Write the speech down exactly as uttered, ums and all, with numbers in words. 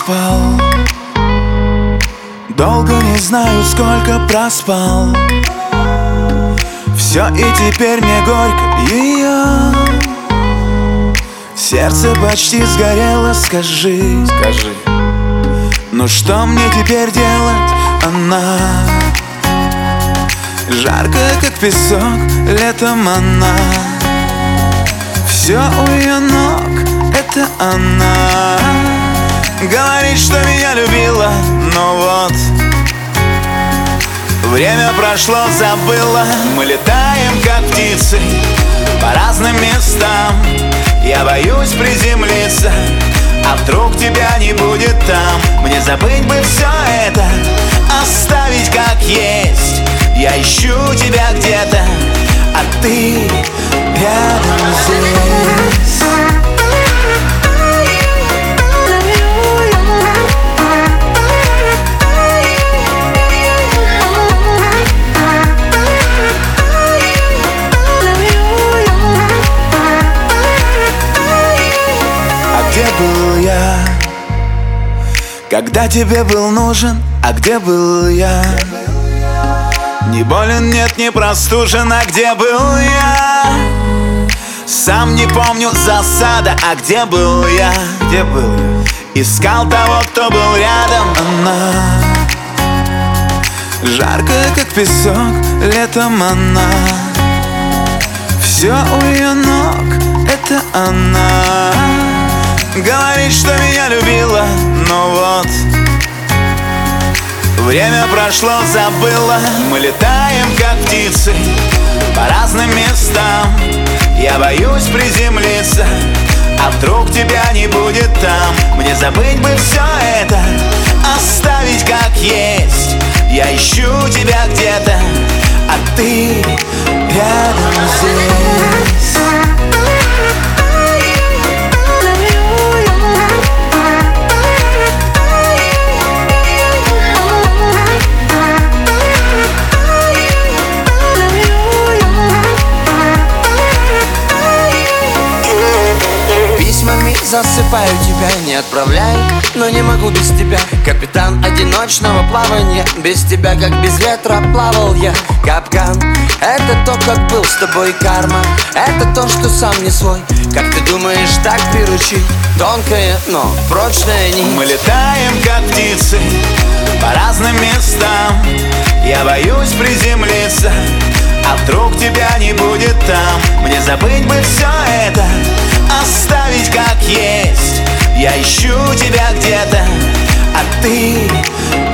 спал. Долго не знаю, сколько проспал. Все, и теперь мне горько ее. Сердце почти сгорело, скажи, Скажи, ну что мне теперь делать, она? Жаркая, как песок, летом она. Все у ее ног, это она. Говорит, что меня любила, но вот время прошло, забыла. Мы летаем, как птицы, по разным местам. Я боюсь приземлиться, а вдруг тебя не будет там. Мне забыть бы все это, оставить как есть. Я ищу тебя где-то, а ты рядом здесь. А где был я, когда тебе был нужен? А где был я? Не болен, нет, не простужен, а где был я? Сам не помню, засада, а где был я? где был я? Искал того, кто был рядом, она. Жаркая, как песок, летом она. Все у ее ног, это она. Говорит, что меня любила, но вот время прошло, забыла. Мы летаем, как птицы, по разным местам. Я боюсь приземлиться, а вдруг тебя не будет там. Мне забыть бы все это, оставить как есть. Я ищу тебя где-то, а ты рядом здесь. Засыпаю тебя, не отправляю, но не могу без тебя. Капитан одиночного плавания, без тебя, как без ветра, плавал я. Капкан, это то, как был с тобой карма. Это то, что сам не свой. Как ты думаешь, так приручить? Тонкая, но прочная нить. Мы летаем, как птицы, по разным местам. Я боюсь приземлиться, а вдруг тебя не будет там. Мне забыть бы все это, оставить как есть. Я ищу тебя где-то, а ты